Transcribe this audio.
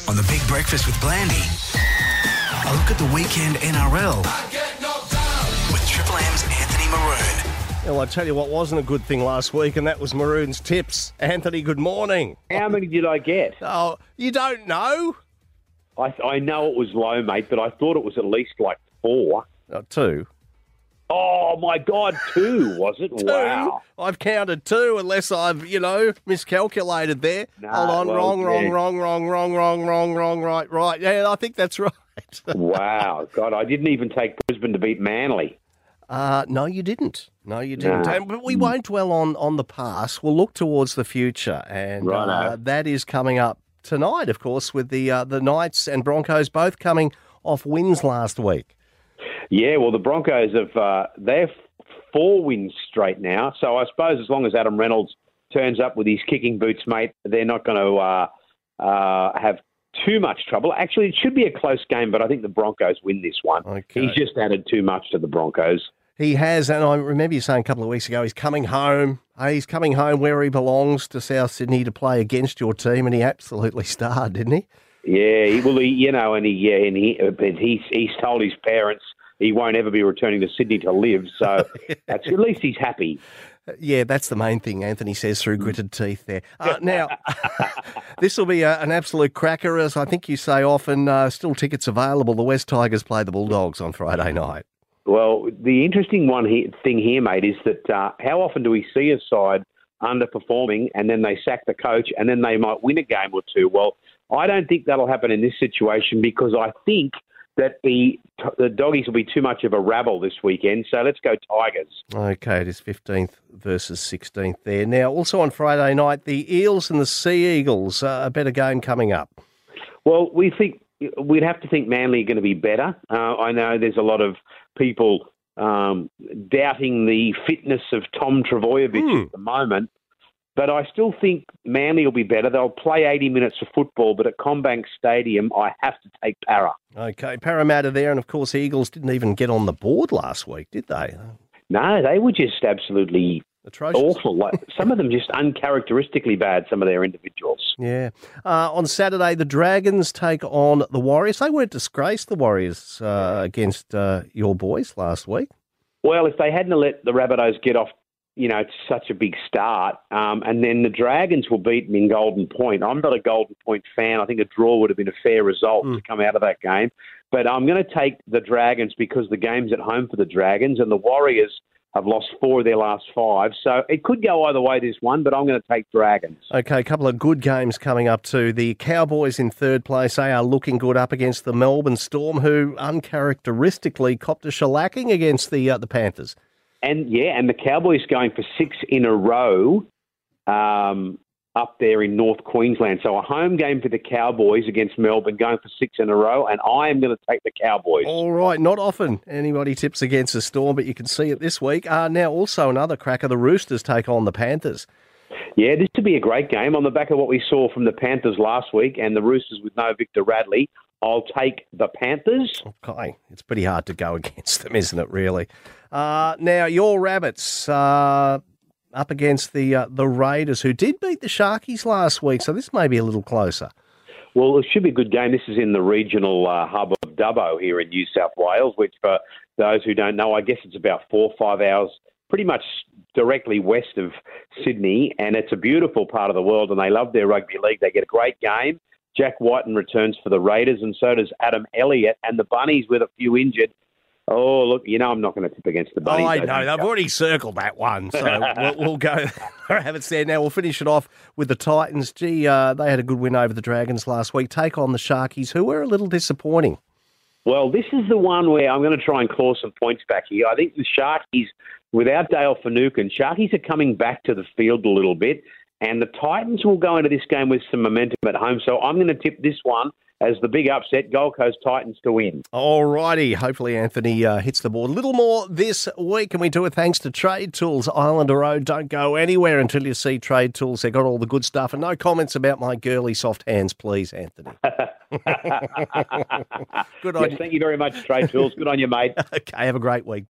On the Big Breakfast with Blandy, a look at the weekend NRL with Triple M's Anthony Maroon. Well, I tell you what wasn't a good thing last week, and that was Maroon's tips. Anthony, good morning. How many did I get? Oh, you don't know? I know it was low, mate, but I thought it was at least like 4. Two. Oh, my God, 2, was it? Two? Wow. I've counted 2, unless I've, miscalculated there. No, Hold on, well, wrong, yeah. right. Yeah, I think that's right. Wow. God, I didn't even take Brisbane to beat Manly. No, you didn't. No. But we won't dwell on the past. We'll look towards the future, and Righto. that is coming up tonight, of course, with the Knights and Broncos both coming off wins last week. Yeah, well, the Broncos they're 4 wins straight now. So I suppose as long as Adam Reynolds turns up with his kicking boots, mate, they're not going to have too much trouble. Actually, it should be a close game, but I think the Broncos win this one. Okay. He's just added too much to the Broncos. He has, and I remember you saying a couple of weeks ago, he's coming home. He's coming home where he belongs, to South Sydney, to play against your team, and he absolutely starred, didn't he? Yeah, he's told his parents he won't ever be returning to Sydney to live, so at least he's happy. Yeah, that's the main thing, Anthony says through gritted teeth there. Now, this will be an absolute cracker, as I think you say often. Still tickets available. The West Tigers play the Bulldogs on Friday night. Well, the interesting thing here, mate, is that how often do we see a side underperforming and then they sack the coach and then they might win a game or two? Well, I don't think that'll happen in this situation, because I think that the Doggies will be too much of a rabble this weekend. So let's go Tigers. Okay, it is 15th versus 16th there. Now, also on Friday night, the Eels and the Sea Eagles, a better game coming up. Well, we'd have to think Manly are going to be better. I know there's a lot of people doubting the fitness of Tom Trbojevic at the moment, but I still think Manly will be better. They'll play 80 minutes of football, but at CommBank Stadium, I have to take Para. Okay, Parramatta there, and of course Eagles didn't even get on the board last week, did they? No, they were just absolutely atrocious. Awful. Like, some of them just uncharacteristically bad, some of their individuals. Yeah. On Saturday, the Dragons take on the Warriors. They weren't disgraced, the Warriors, against your boys last week. Well, if they hadn't let the Rabbitohs get off, to such a big start, and then the Dragons were beaten in Golden Point. I'm not a Golden Point fan. I think a draw would have been a fair result to come out of that game. But I'm going to take the Dragons because the game's at home for the Dragons, and the Warriors have lost 4 of their last 5. So it could go either way, this one, but I'm going to take Dragons. Okay, a couple of good games coming up too. The Cowboys in third place, they are looking good up against the Melbourne Storm, who uncharacteristically copped a shellacking against the Panthers. And the Cowboys going for 6 in a row up there in North Queensland. So a home game for the Cowboys against Melbourne, going for 6 in a row, and I am going to take the Cowboys. All right, not often anybody tips against the Storm, but you can see it this week. Now also another cracker, the Roosters take on the Panthers. Yeah, this could be a great game on the back of what we saw from the Panthers last week and the Roosters with no Victor Radley. I'll take the Panthers. Okay, it's pretty hard to go against them, isn't it, really? Now, your Rabbits up against the Raiders, who did beat the Sharkies last week, so this may be a little closer. Well, it should be a good game. This is in the regional hub of Dubbo here in New South Wales, which for those who don't know, I guess it's about 4 or 5 hours, pretty much directly west of Sydney, and it's a beautiful part of the world, and they love their rugby league. They get a great game. Jack Whiten returns for the Raiders, and so does Adam Elliott, and the Bunnies with a few injured. Oh, look, I'm not going to tip against the Bunnies. Oh, I know. They've already circled that one, so we'll go. Rabbits there. Now, we'll finish it off with the Titans. Gee, they had a good win over the Dragons last week. Take on the Sharkies, who were a little disappointing. Well, this is the one where I'm going to try and claw some points back here. I think the Sharkies, without Dale Finucane, Sharkies are coming back to the field a little bit, and the Titans will go into this game with some momentum at home. So I'm going to tip this one as the big upset, Gold Coast Titans to win. All righty. Hopefully Anthony hits the board a little more this week, and we do it thanks to Trade Tools, Islander Road. Don't go anywhere until you see Trade Tools. They've got all the good stuff, and no comments about my girly soft hands, please, Anthony. Good on you. Thank you very much, Trade Tools. Good on you, mate. Okay, have a great week.